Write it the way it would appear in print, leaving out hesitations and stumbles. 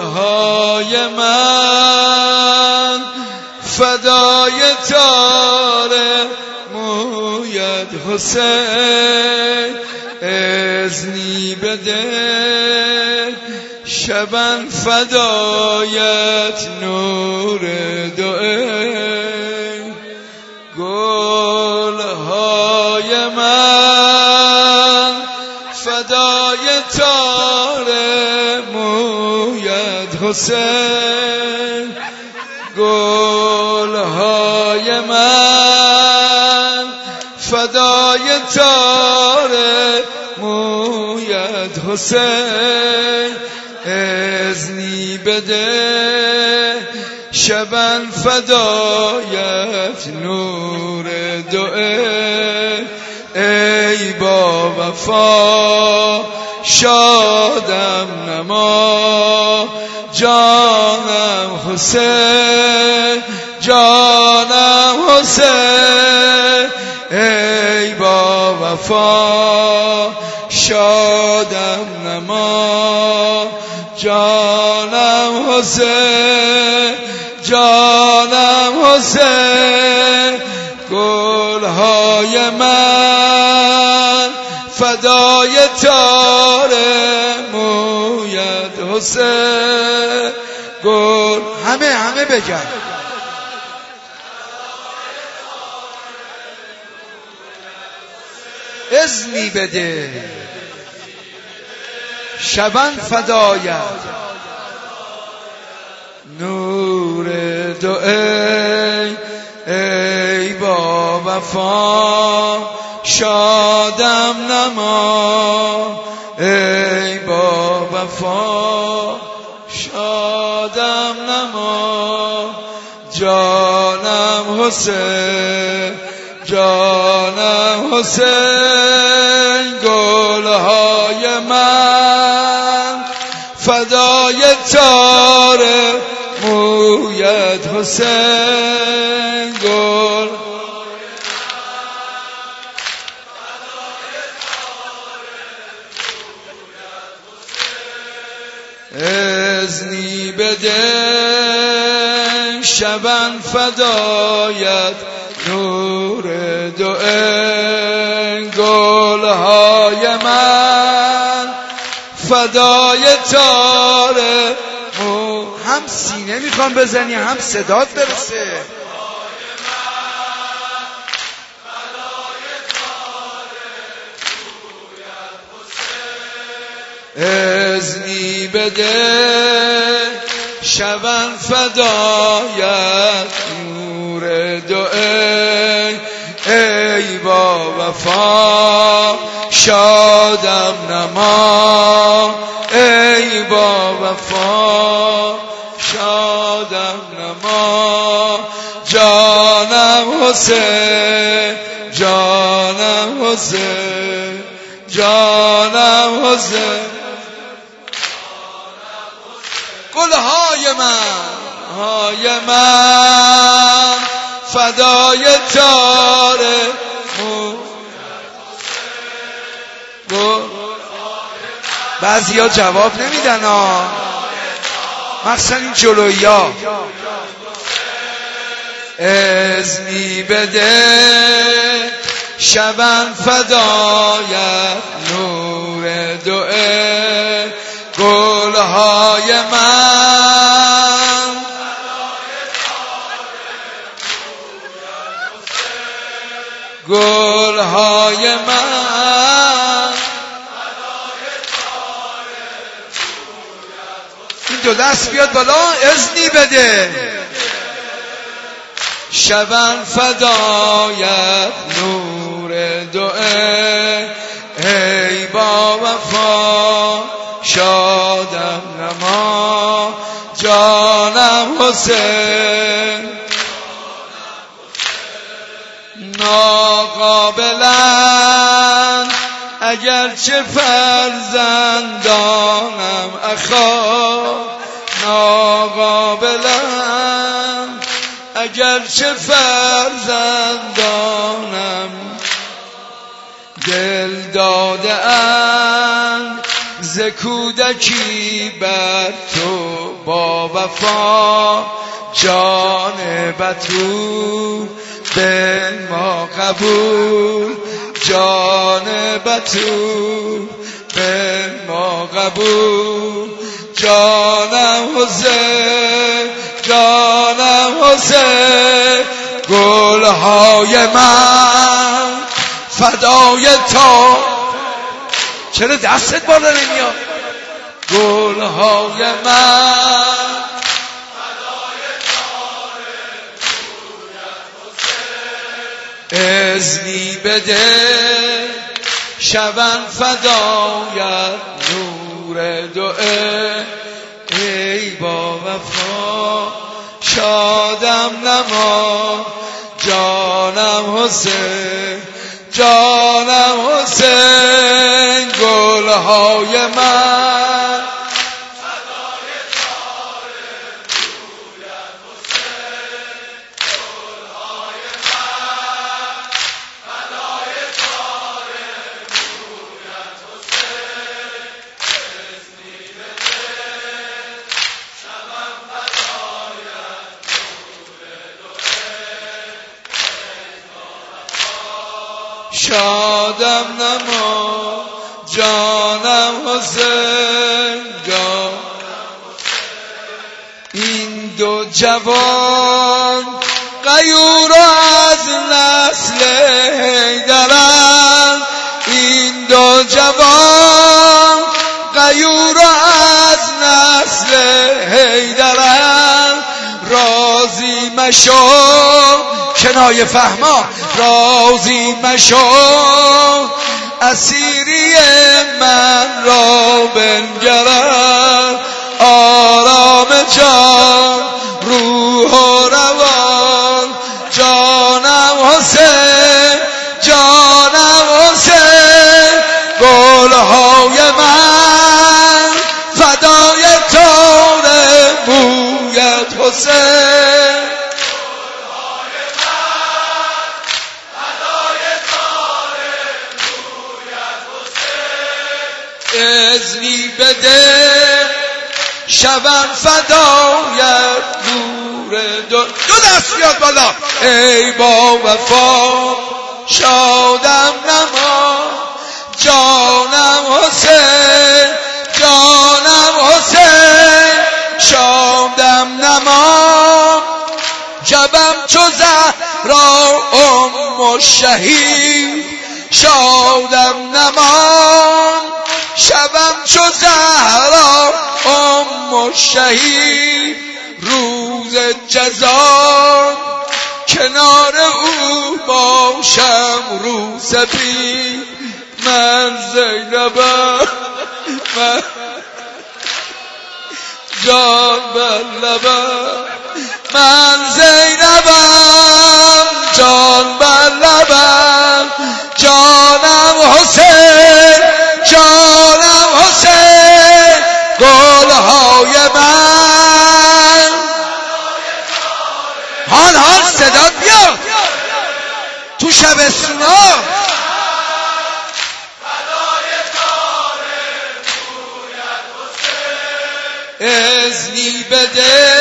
گلهای من فدای تار مویت حسین اذنی بده شبن فدایت نور دوئه گلهای من فدای تار مویت حسین گلهای من فدای تار مویت حسین اذنی بده شبن فدایت نور دوئه ای با وفا شادم نما جانم حسین جانم حسین ای با وفا شادم نما جانم حسین جانم حسین گلهای من فدای تار مویت حسین گل همه بگن اذنی بده شبن فدایت نور دوئه ای با وفا شادم نما ای با وفا شادم نما جانم حسین جانم حسین گلهای من فدای تار مویت حسین گل اذنی بده شبن فدایت نور دوئه گلهای من فدای تار هم سینه میخوام بزنی هم صدات برسه اذنی بده شبن فدایت نور دوئه ای با وفا شادم نما ای با وفا شادم نما جانم حسین جانم حسین جانم حسین گلهای من فدای تار بعضی ها جواب نمیدن ها مخصوصا این جلویی ها اذنی بده شبن فدایت نور دوئه گلهای من گلهای من این دو دست بیاد بالا اذنی بده شبن فدایت نور دوئه ای با وفا شادم نما جانم حسین ناقابلن اگرچه فرزندانم اخا ناقابلن اگرچه فرزندانم دل داده اند ز کودکی بر تو با وفا جان بتول به ما قبول جان بتول به ما قبول جانم حسین جانم حسین گلهای من فدای تو چرا دستت بالا نمیاد گلهای من اذنی بده شبن فدایت نور دوئه ای با وفا شادم نما جانم حسین جانم حسین گلهای من شادم نما جانم حسین این دو جوان غیور از نسل حیدرند این دو جوان غیور از نسل حیدرند راضی مشو کنایه فهما راضی مشو اسیری من را بنگرد آرام جان روح و روان جانم حسین جانم حسین گلهای من فدای تار مویت حسین اذنی بده شبم فدایت نور دو دست بیاد بالا ای با وفا شادم نما جانم حسین جانم حسین شادم نما جبم چو زهرا ام شهید شادم نما شبم چو زهرا ام شهید روز جزا کنار او باشم رو سپید من زینبم من جان بر لبم من زینبم جان بر لبم جانم حسین جانم حسین گلهای من حال صدات بیاد تو شبستونا اذنی بده